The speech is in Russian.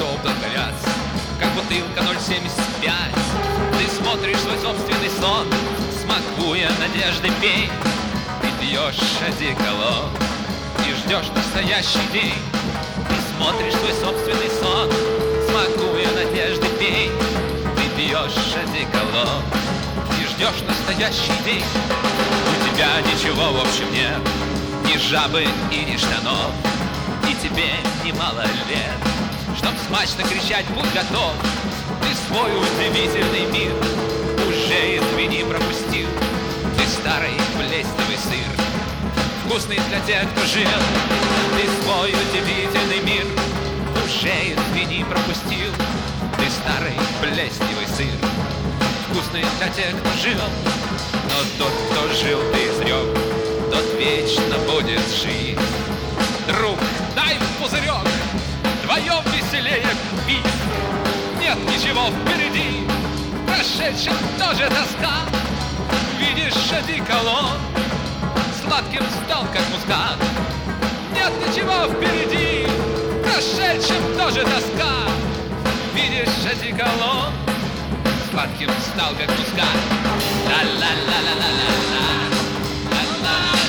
готов догоряться, как бутылка 0,75. Ты смотришь свой собственный сон, смакуя надежды пей. Ты пьешь одеколон и ждешь настоящий день. Ты смотришь свой собственный сон, смакуя надежды пей. Ты пьешь одеколон и ждешь настоящий день. У тебя ничего в общем нет, ни жабы и ни штанов, и тебе немало лет, чтоб смачно кричать «Будь готов!». Ты свой удивительный мир уже из двери пропустил. Ты старый плесневый сыр, вкусный для тех, кто жил. Ты свой удивительный мир уже из двери пропустил. Ты старый плесневый сыр, вкусный для тех, кто жил. Но тот, кто жил, ты изрек, тот вечно будет жить. Друг, дай пузырек, вдвоем веселее пить. Нет ничего впереди, прошедшим тоже тоска. Видишь, одеколон сладким стал, как мускат. Нет ничего впереди, прошедшим тоже тоска. Видишь, одеколон сладким стал, как мускат. Ла-ла-ла-ла-ла-ла-ла.